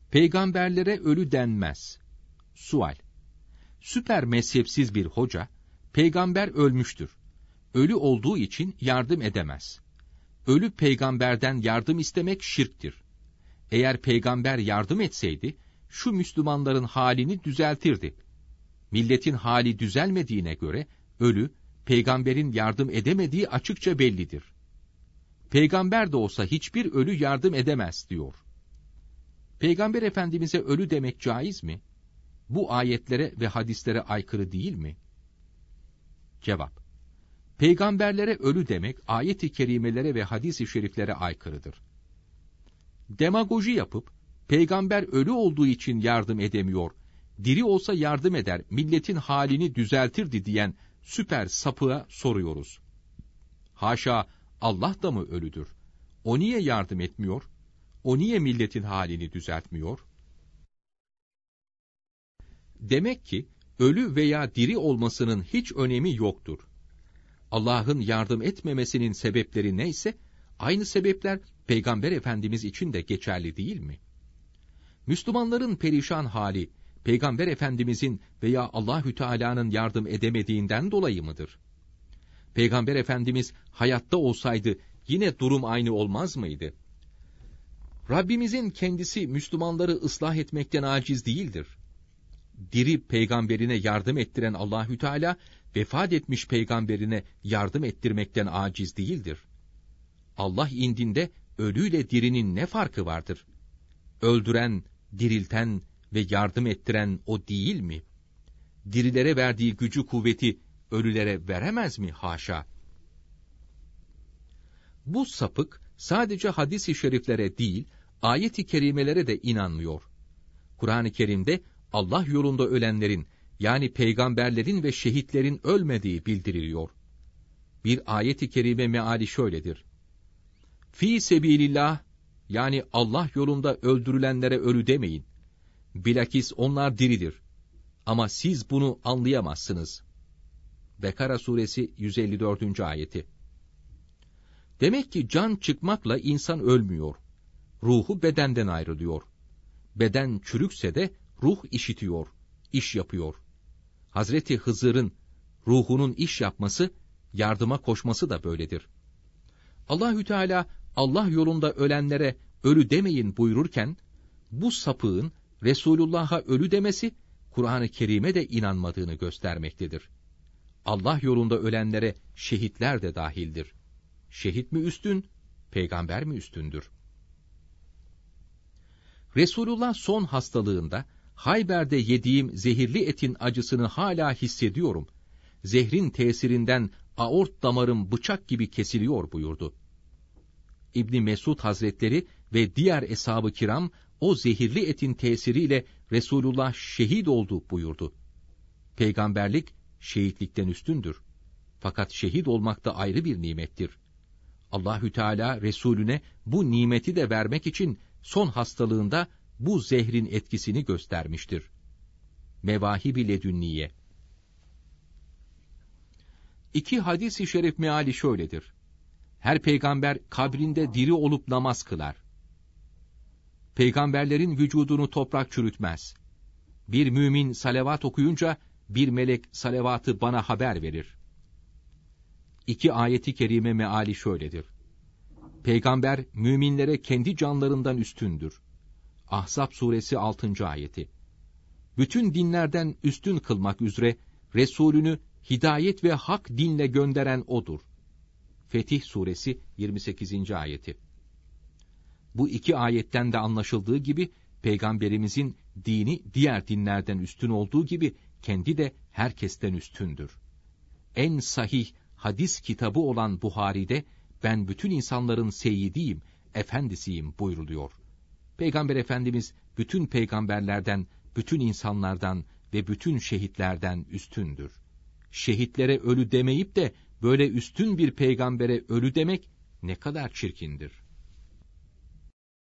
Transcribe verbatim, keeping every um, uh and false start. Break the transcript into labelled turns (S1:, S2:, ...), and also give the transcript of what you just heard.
S1: Peygamberlere ölü denmez. Sual: Süper mezhepsiz bir hoca, peygamber ölmüştür, ölü olduğu için yardım edemez. Ölü peygamberden yardım istemek şirktir. Eğer peygamber yardım etseydi, şu Müslümanların halini düzeltirdi. Milletin hali düzelmediğine göre, ölü, peygamberin yardım edemediği açıkça bellidir. Peygamber de olsa hiçbir ölü yardım edemez diyor. Peygamber Efendimiz'e ölü demek caiz mi? Bu ayetlere ve hadislere aykırı değil mi? Cevap: Peygamberlere ölü demek, ayet-i kerimelere ve hadis-i şeriflere aykırıdır. Demagoji yapıp, peygamber ölü olduğu için yardım edemiyor, diri olsa yardım eder, milletin halini düzeltirdi diyen süper sapığa soruyoruz. Haşa, Allah da mı ölüdür? O niye yardım etmiyor? O niye milletin halini düzeltmiyor? Demek ki, ölü veya diri olmasının hiç önemi yoktur. Allah'ın yardım etmemesinin sebepleri neyse, aynı sebepler Peygamber Efendimiz için de geçerli değil mi? Müslümanların perişan hali, Peygamber Efendimizin veya Allahü Teala'nın yardım edemediğinden dolayı mıdır? Peygamber Efendimiz hayatta olsaydı yine durum aynı olmaz mıydı? Rabbimizin kendisi Müslümanları ıslah etmekten aciz değildir. Diri peygamberine yardım ettiren Allahü Teala, vefat etmiş peygamberine yardım ettirmekten aciz değildir. Allah indinde ölüyle dirinin ne farkı vardır? Öldüren, dirilten ve yardım ettiren o değil mi? Dirilere verdiği gücü kuvveti ölülere veremez mi? Haşa! Bu sapık sadece hadis-i şeriflere değil, ayet-i kerimelere de inanmıyor. Kur'an-ı Kerim'de Allah yolunda ölenlerin, yani peygamberlerin ve şehitlerin ölmediği bildiriliyor. Bir ayet-i kerime meali şöyledir: Fî sebilillah, yani Allah yolunda öldürülenlere ölü demeyin. Bilakis onlar diridir. Ama siz bunu anlayamazsınız. Bekara suresi yüz elli dördüncü ayeti. Demek ki can çıkmakla insan ölmüyor. Ruhu bedenden ayrılıyor. Beden çürükse de ruh işitiyor, iş yapıyor. Hazreti Hızır'ın ruhunun iş yapması, yardıma koşması da böyledir. Allahü Teala Allah yolunda ölenlere ölü demeyin buyururken, bu sapığın Resulullah'a ölü demesi, Kur'an-ı Kerim'e de inanmadığını göstermektedir. Allah yolunda ölenlere şehitler de dahildir. Şehit mi üstün, peygamber mi üstündür? Resulullah son hastalığında, Hayber'de yediğim zehirli etin acısını hala hissediyorum. Zehrin tesirinden aort damarım bıçak gibi kesiliyor buyurdu. İbni Mesud Hazretleri ve diğer eshab-ı kiram, o zehirli etin tesiriyle Resulullah şehit oldu buyurdu. Peygamberlik, şehitlikten üstündür. Fakat şehit olmak da ayrı bir nimettir. Allahü Teala Resulüne bu nimeti de vermek için son hastalığında bu zehrin etkisini göstermiştir. Mevahib-i Ledünniye. İki hadis-i şerif meali şöyledir: Her peygamber kabrinde diri olup namaz kılar. Peygamberlerin vücudunu toprak çürütmez. Bir mümin salavat okuyunca bir melek salavatı bana haber verir. İki ayeti kerime meali şöyledir: Peygamber müminlere kendi canlarından üstündür. Ahzab suresi altıncı ayeti. Bütün dinlerden üstün kılmak üzere Resulünü hidayet ve hak dinle gönderen odur. Fetih suresi yirmi sekizinci ayeti. Bu iki ayetten de anlaşıldığı gibi, Peygamberimizin dini diğer dinlerden üstün olduğu gibi, kendi de herkesten üstündür. En sahih hadis kitabı olan Buhari'de, ben bütün insanların seyyidiyim, efendisiyim buyruluyor. Peygamber Efendimiz, bütün peygamberlerden, bütün insanlardan ve bütün şehitlerden üstündür. Şehitlere ölü demeyip de, böyle üstün bir peygambere ölü demek ne kadar çirkindir.